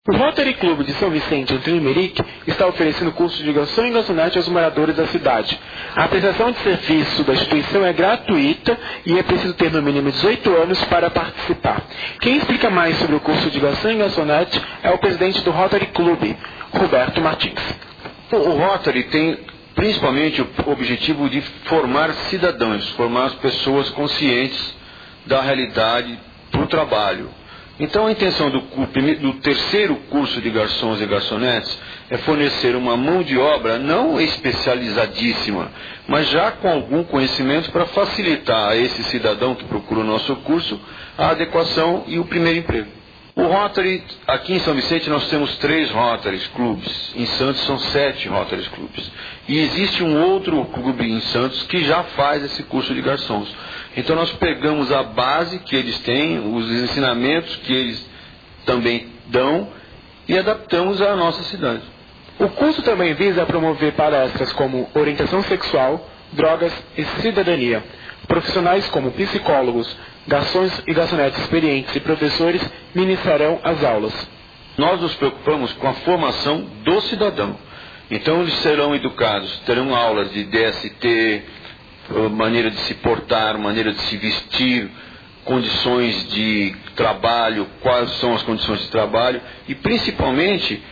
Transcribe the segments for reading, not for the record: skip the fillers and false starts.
O Rotary Club de São Vicente, Antônio Emerick, está oferecendo curso de garçom e garçonete aos moradores da cidade. A prestação de serviço da instituição é gratuita e é preciso ter no mínimo 18 anos para participar. Quem explica mais sobre o curso de garçom e garçonete é o presidente do Rotary Club, Roberto Martins. O Rotary tem principalmente o objetivo de formar cidadãos, formar as pessoas conscientes da realidade do trabalho. Então a intenção do terceiro curso de garçons e garçonetes é fornecer uma mão de obra não especializadíssima, mas já com algum conhecimento para facilitar a esse cidadão que procura o nosso curso a adequação e o primeiro emprego. O Rotary, aqui em São Vicente nós temos 3 Rotary Clubes, em Santos são 7 Rotary Clubes. E existe um outro clube em Santos que já faz esse curso de garçons. Então nós pegamos a base que eles têm, os ensinamentos que eles também dão e adaptamos à nossa cidade. O curso também visa promover palestras como orientação sexual, drogas e cidadania. Profissionais como psicólogos, garçons e garçonetes experientes e professores ministrarão as aulas. Nós nos preocupamos com a formação do cidadão. Então eles serão educados, terão aulas de DST, maneira de se portar, maneira de se vestir, condições de trabalho, quais são as condições de trabalho e principalmente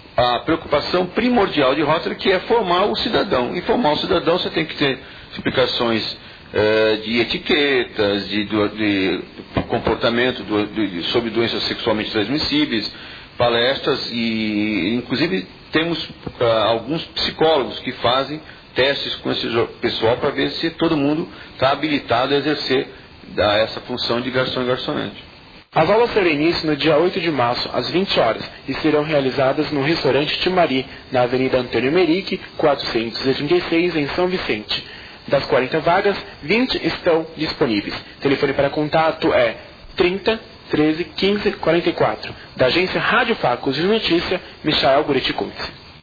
a preocupação primordial de Rotary, que é formar o cidadão. E formar o cidadão você tem que ter explicações de etiquetas, de comportamento, sobre doenças sexualmente transmissíveis, palestras e inclusive temos alguns psicólogos que fazem testes com esse pessoal para ver se todo mundo está habilitado a exercer essa função de garçom e garçonete. As aulas terão início no dia 8 de março, às 20 horas, e serão realizadas no restaurante Timari, na Avenida Antônio Emerick, 436, em São Vicente. Das 40 vagas, 20 estão disponíveis. Telefone para contato é 30 13 15 44. Da agência Rádio Facos de Notícia, Michael Guriti Kuntz.